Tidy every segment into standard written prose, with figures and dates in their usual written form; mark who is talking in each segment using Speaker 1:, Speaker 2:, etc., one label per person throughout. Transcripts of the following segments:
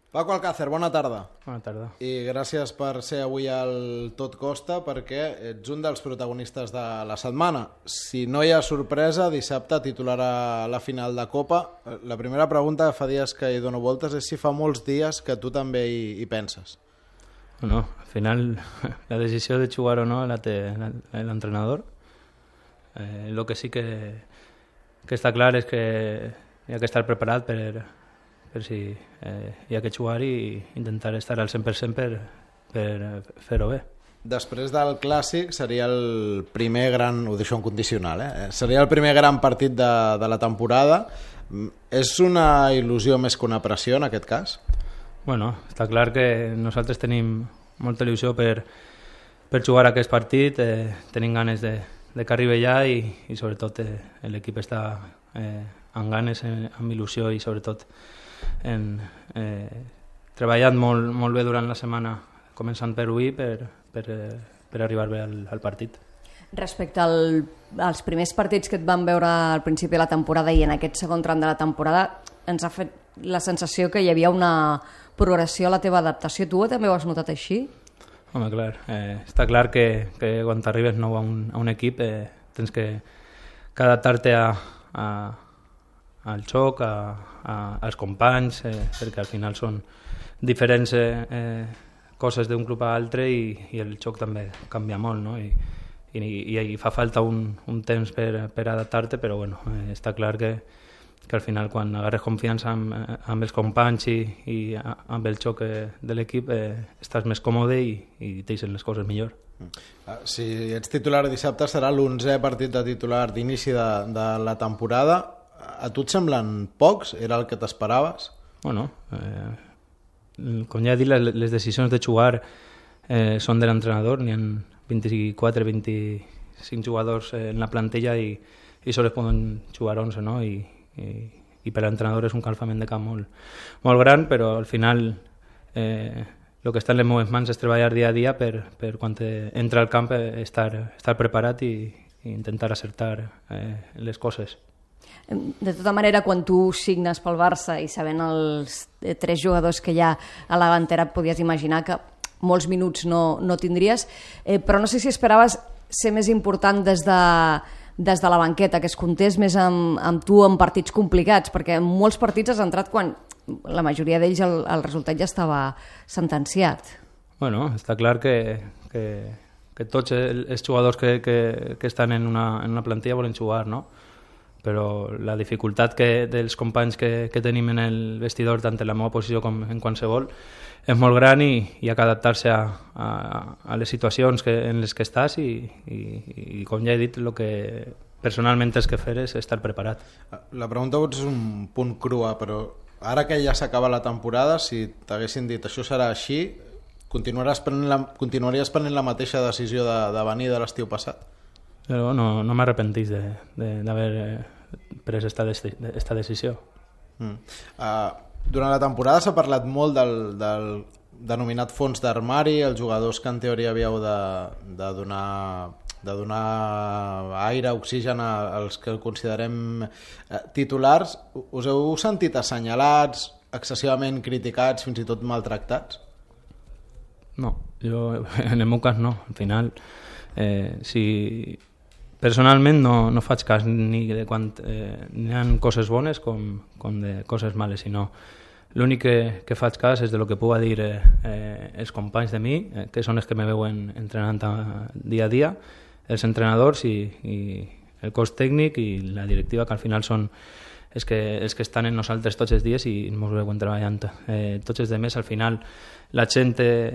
Speaker 1: Paco Alcácer, bona tarda.
Speaker 2: Bona tarda.
Speaker 1: I gràcies per ser avui al Tot Costa, perquè ets un dels protagonistes de la setmana. Si no hi ha sorpresa, dissabte titularà la final de Copa. La primera pregunta, fa dies que hi dono voltes, és si fa molts dies que tu també hi penses.
Speaker 2: Bueno, al final la decisió de jugar o no la té l'entrenador. Lo que sí que està clar és que hi ha que estar preparat per si hi ha que jugar i intentar estar al 100% per fer-ho bé.
Speaker 1: Després del Clàssic seria el primer gran, ho deixo en condicional, seria el primer gran partit de la temporada. És una il·lusió més que una pressió en aquest cas?
Speaker 2: Bueno, està clar que nosaltres tenim molta il·lusió per jugar aquest partit, tenim ganes de que arribi ja i sobretot l'equip està amb ganes, amb il·lusió i sobretot treballat molt bé durant la setmana, començant per avui per arribar bé al partit.
Speaker 3: Respecte als primers partits que et van veure al principi de la temporada i en aquest segon tram de la temporada, ens ha fet la sensació que hi havia una progressió a la teva adaptació. Tu també ho has notat així?
Speaker 2: Home, clar. Està clar que quan t'arribes nou a un equip tens que adaptar-te al xoc, als companys, perquè al final són diferents coses d'un club a l'altre i el xoc també canvia molt, no? I fa falta un temps per adaptar-te, però bueno, està clar que al final quan agarres confiança amb els companys i amb el xoc de l'equip estàs més còmode i t'eixen les coses millor.
Speaker 1: Si ets titular dissabte serà l'11è partit de titular d'inici de la temporada. A tu et semblen pocs? Era el que t'esperaves?
Speaker 2: Bueno, com ja he dit, les decisions de jugar són de l'entrenador. N'hi ha 24, 25 jugadors en la plantilla i sols poden jugar 11, no? I per l'entrenador és un calfament de camp molt gran, però al final el que està en les meves mans és treballar dia a dia per quan entra al camp estar preparat i intentar acertar les coses.
Speaker 3: De tota manera, quan tu signes pel Barça i sabent els 3 jugadors que hi ha a la davantera, et podies imaginar que molts minuts no tindries, però no sé si esperaves ser més important des de la banqueta, que es comptés més amb tu en partits complicats, perquè en molts partits has entrat quan la majoria d'ells el resultat ja estava sentenciat.
Speaker 2: Bueno, està clar que tots els jugadors que estan en una plantilla volen jugar, no? Però la dificultat dels companys que tenim en el vestidor, tant en la meva posició com en qualsevol, és molt gran i hi ha que adaptar-se a les situacions en les que estàs i com ja he dit, el que personalment has que fer és estar preparat.
Speaker 1: La pregunta és un punt crua, però ara que ja s'acaba la temporada, si t'haguessin dit això serà així, continuaries prenent la mateixa decisió de venir de l'estiu passat?
Speaker 2: Però no m'arrepentís d'haver pres esta decisió.
Speaker 1: Durant la temporada s'ha parlat molt del denominat fons d'armari, els jugadors que en teoria havíeu de donar aire, oxigen als que considerem titulars. Us heu sentit assenyalats, excessivament criticats, fins i tot maltractats?
Speaker 2: No, jo en el meu cas no. Al final, personalment no faig cas ni de quan n'hi ha coses bones com de coses males, sinó l'únic que faig cas és de lo que puga dir els companys de mi, que són els que me veuen entrenant dia a dia, els entrenadors i el cos tècnic i la directiva, que al final són els que estan en nosaltres tots els dies i ens veuen treballant. Tots els demés, al final, la gent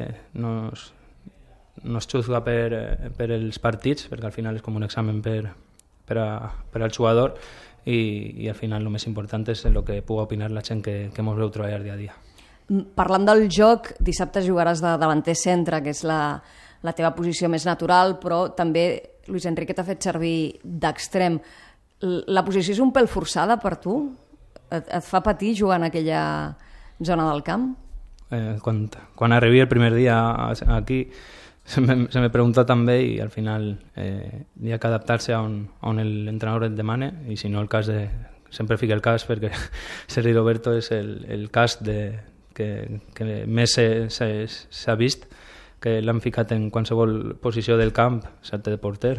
Speaker 2: no es juzga per els partits, perquè al final és com un examen per al jugador i al final el més important és el que pugui opinar la gent que ens veu treballar dia a dia.
Speaker 3: Parlant del joc, dissabte jugaràs de davanter centre, que és la teva posició més natural, però també Luis Enrique t'ha fet servir d'extrem. La posició és un pèl forçada per tu? Et fa patir jugar en aquella zona del camp?
Speaker 2: Quan arribi el primer dia aquí se me pregunta també i al final hi ha que adaptar-se a on l'entrenador et demana i si no el cas sempre fica el cas perquè Sergi Roberto és el cas més s'ha vist, que l'han ficat en qualsevol posició del camp, excepte de porter,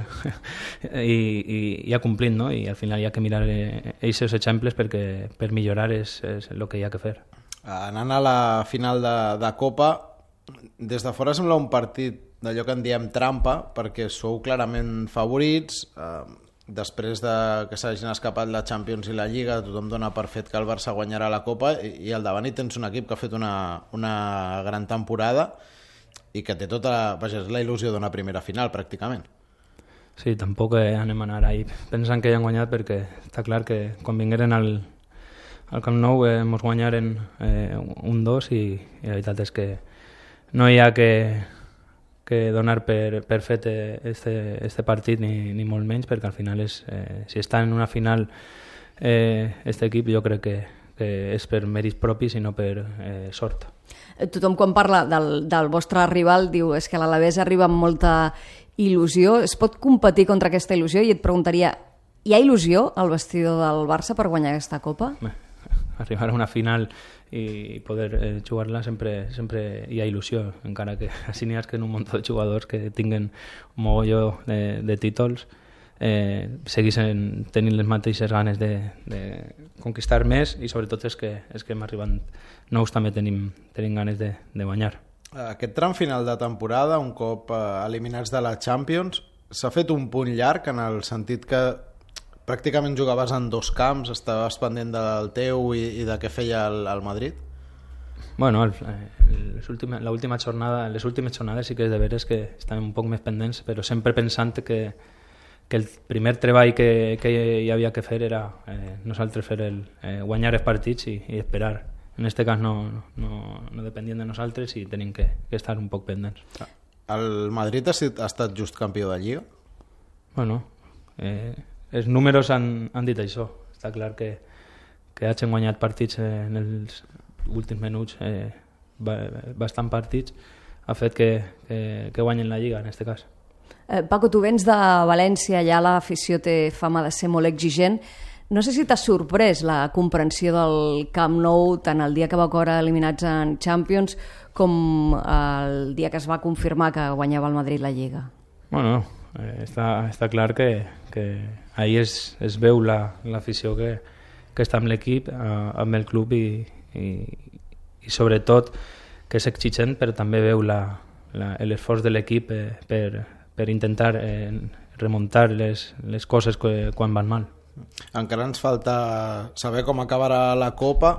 Speaker 2: i ha complit, no? I al final hi ha que mirar aquests exemples perquè per millorar és el que hi ha que fer.
Speaker 1: Anant a la final de Copa, des de fora sembla un partit d'allò que en diem trampa, perquè sou clarament favorits, després de que s'hagin escapat la Champions i la Lliga, tothom dona per fet que el Barça guanyarà la Copa, i al davant hi tens un equip que ha fet una gran temporada i que té tota és la il·lusió d'una primera final, pràcticament.
Speaker 2: Sí, tampoc anem a anar ahí pensant que ja han guanyat, perquè està clar que quan vingueren al Camp Nou ens guanyaren 1-2 i la veritat és que no hi ha que donar per fet este partit ni molt menys, perquè al final si està en una final este equip jo crec que és per mèrits propis i no per sort.
Speaker 3: Tothom quan parla del vostre rival diu és que l'Alavés arriba amb molta il·lusió. Es pot competir contra aquesta il·lusió? I et preguntaria, hi ha il·lusió al vestidor del Barça per guanyar aquesta Copa?
Speaker 2: Arribar a una final i poder jugar-la sempre hi ha il·lusió, encara que així n'hi ha que un munt de jugadors que tinguen un mogolló de títols seguissin tenint les mateixes ganes de conquistar més, i sobretot és que hem arribat nous, també tenim ganes de guanyar.
Speaker 1: Aquest tram final de temporada, un cop eliminats de la Champions, s'ha fet un punt llarg en el sentit que pràcticament jugaves en dos camps, estaves pendent del teu i de què feia el Madrid?
Speaker 2: Bueno, les últimes jornades sí que és de veres que estàvem un poc més pendents, però sempre pensant que el primer treball que hi havia que fer era nosaltres fer guanyar els partits i esperar. En aquest cas no dependien de nosaltres i tenim que estar un poc pendents.
Speaker 1: El Madrid ha estat just campió de Lliga?
Speaker 2: Bueno, els números han dit això. Està clar que hagin guanyat partits en els últims minuts, bastant partits, ha fet que guanyen la Lliga en aquest cas.
Speaker 3: Paco, tu vens de València, allà l'afició té fama de ser molt exigent. No sé si t'ha sorprès la comprensió del Camp Nou tant el dia que va caure eliminats en Champions com el dia que es va confirmar que guanyava el Madrid la Lliga.
Speaker 2: Bueno, està clar que ahir es veu l'afició que està amb l'equip, amb el club i sobretot que és exigent, però també veu l'esforç de l'equip per intentar remuntar les coses quan van mal.
Speaker 1: Encara ens falta saber com acabarà la Copa.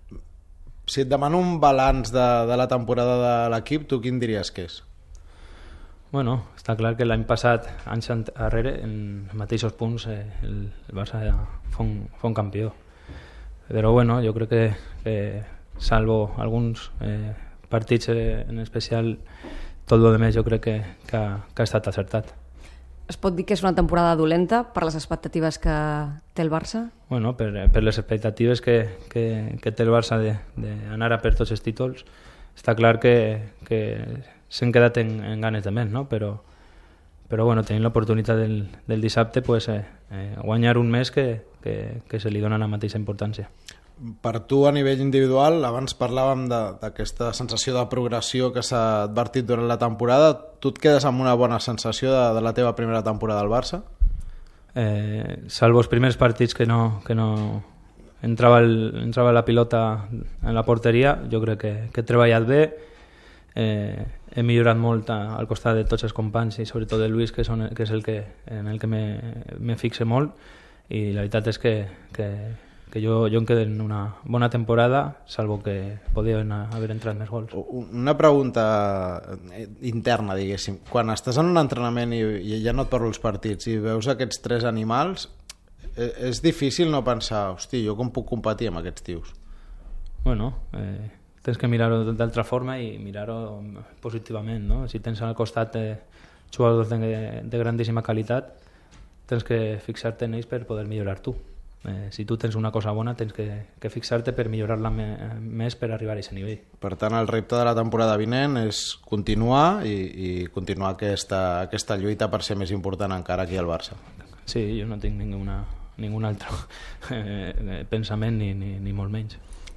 Speaker 1: Si et demano un balanç de la temporada de l'equip, tu quin diries que és?
Speaker 2: Bueno, està clar que l'any passat, anys enrere, en els mateixos punts, el Barça fou un campió. Però bueno, jo crec que salvo alguns partits en especial, tot el més jo crec que ha estat acertat.
Speaker 3: Es pot dir que és una temporada dolenta per les expectatives que té el Barça?
Speaker 2: Bueno, per les expectatives que té el Barça d'anar a per tots els títols, està clar que s'han quedat en ganes de més, no? Però bueno, tenim l'oportunitat del dissabte guanyar un mes que se li dona la mateixa importància.
Speaker 1: Per tu, a nivell individual, abans parlàvem d'aquesta sensació de progressió que s'ha advertit durant la temporada. Tu et quedes amb una bona sensació de la teva primera temporada al Barça?
Speaker 2: Salvo els primers partits que no entrava la pilota en la porteria, jo crec que he treballat bé, he millorat molt al costat de tots els companys i sobretot de Luis, que és en el que me fixe molt, i la veritat és que jo em quedo en una bona temporada, salvo que podien haver entrat més gols.
Speaker 1: Una pregunta interna, diguéssim. Quan estàs en un entrenament i ja no et parlo els partits i veus aquests tres animals, és difícil no pensar, hosti, jo com puc competir amb aquests tios?
Speaker 2: Bueno, tens que mirar-ho d'altra forma i mirar-ho positivament, no? Si tens al costat jugadors de grandíssima qualitat, tens que fixar-te en ells per poder millorar tu. Si tu tens una cosa bona, tens que fixar-te per millorar-la més per arribar a aquest nivell.
Speaker 1: Per tant, el repte de la temporada vinent és continuar i continuar aquesta lluita per ser més important encara aquí al Barça.
Speaker 2: Sí, jo no tinc ningun altre pensament ni molt menys.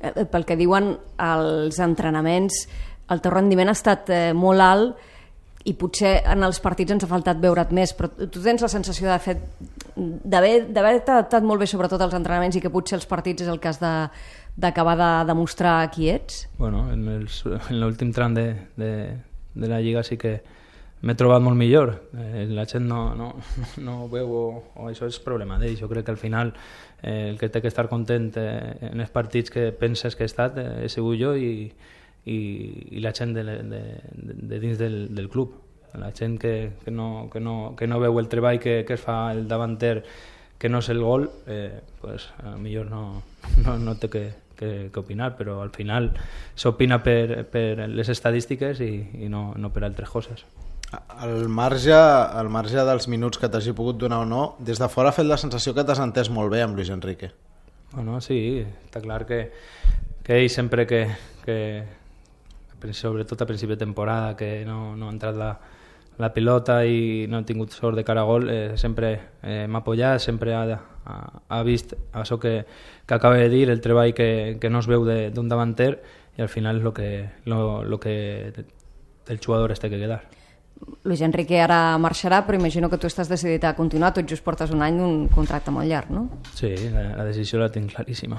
Speaker 3: pel que diuen els entrenaments, el teu rendiment ha estat molt alt i potser en els partits ens ha faltat veure't més, però tu tens la sensació d'haver-te adaptat molt bé sobretot als entrenaments i que potser els partits és el que has d'acabar de demostrar qui ets?
Speaker 2: Bueno, en l'últim tram de la Lliga sí que m'he trobat molt millor. La gent no ho veu o això és problema d'ells. Jo crec que al final el que té que estar content en els partits que penses que he estat he sigut jo i la gent de dins del club. La gent que no veu el treball que es fa el davanter, que no és el gol, pues a millor no té que opinar, però al final s'opina per les estadístiques i no per altres coses.
Speaker 1: Al marge dels minuts que t'hagi pogut donar o no, des de fora ha fet la sensació que t'has entès molt bé amb Luis Enrique.
Speaker 2: Bueno, sí, està clar que ell sempre que sobretot a principi de temporada, que no ha entrat la pilota i no ha tingut sort de cara a gol, sempre m'ha apoyat, sempre ha vist això que acaba de dir, el treball que no es veu d'un davanter, i al final és el que el jugador té que quedar.
Speaker 3: Luis Enrique ara marxarà, però imagino que tu estàs decidit a continuar, tot just portes un any d'un contracte molt llarg, no?
Speaker 2: Sí, la decisió la tinc claríssima.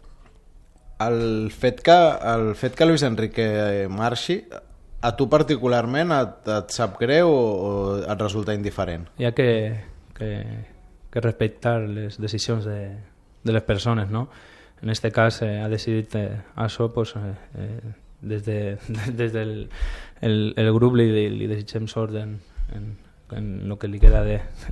Speaker 1: El fet que Luis Enrique marxi, a tu particularment et sap greu o et resulta indiferent?
Speaker 2: Hi ha que respectar les decisions de les persones, no? En este cas ha decidit això, pues, des del grup li desitgem sort en el que li queda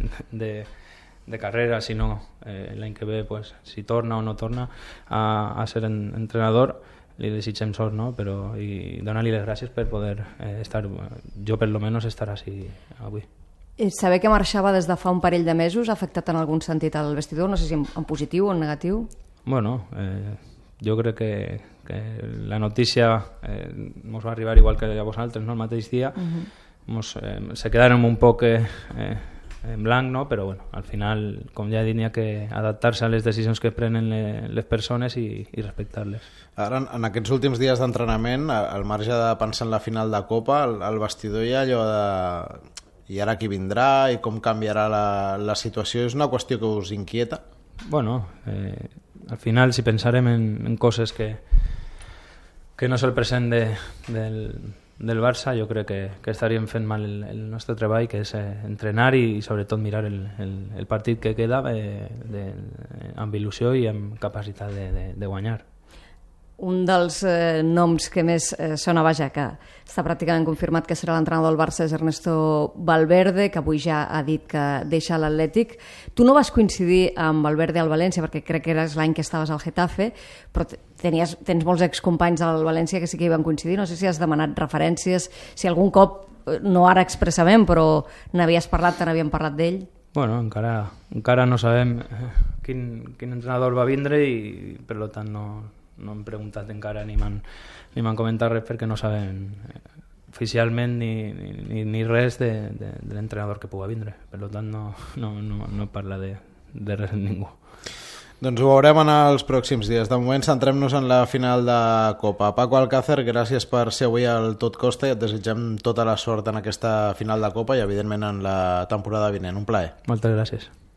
Speaker 2: de carrera, si no l'any que ve, pues, si torna o no torna a ser entrenador, li desitgem sort, no? Però, i donar-li les gràcies per poder estar, jo per lo menos estar així avui.
Speaker 3: Saber que marxava des de fa un parell de mesos ha afectat en algun sentit al vestidor, no sé si en positiu o en negatiu?
Speaker 2: Bueno, jo crec que la notícia ens va arribar igual que a vosaltres, no? El mateix dia. Se quedaron un poc en blanc, no? Però bueno, al final, com ja he dit, n'hi ha que adaptar-se a les decisions que prenen les persones i respectar-les.
Speaker 1: Ara, en aquests últims dies d'entrenament, al marge de pensar en la final de Copa, al vestidor hi ha allò de... I ara qui vindrà i com canviarà la situació? És una qüestió que us inquieta?
Speaker 2: Bueno, al final, si pensarem en coses que no és el present del Barça, jo crec que estaríem fent mal el nostre treball, que és entrenar i sobretot mirar el partit que queda amb il·lusió i amb capacitat de guanyar.
Speaker 3: Un dels noms que més sona, vaja, que està pràcticament confirmat que serà l'entrenador del Barça és Ernesto Valverde, que avui ja ha dit que deixa l'Atlètic. Tu no vas coincidir amb Valverde al València, perquè crec que eres l'any que estaves al Getafe, però tens molts excompanys al València que sí que hi van coincidir. No sé si has demanat referències, si algun cop, no ara expressament, però n'havies parlat, te n'havien parlat d'ell.
Speaker 2: Bueno, encara no sabem quin entrenador va vindre i per tant no hem preguntat encara ni m'han comentat res, perquè no sabem oficialment ni res de l'entrenador que pugui vindre. Per tant no parla de res amb ningú.
Speaker 1: Doncs ho veurem en els pròxims dies. De moment centrem-nos en la final de Copa. Paco Alcácer, gràcies per ser avui al Tot Costa i et desitgem tota la sort en aquesta final de Copa i evidentment en la temporada vinent. Un plaer.
Speaker 2: Moltes gràcies.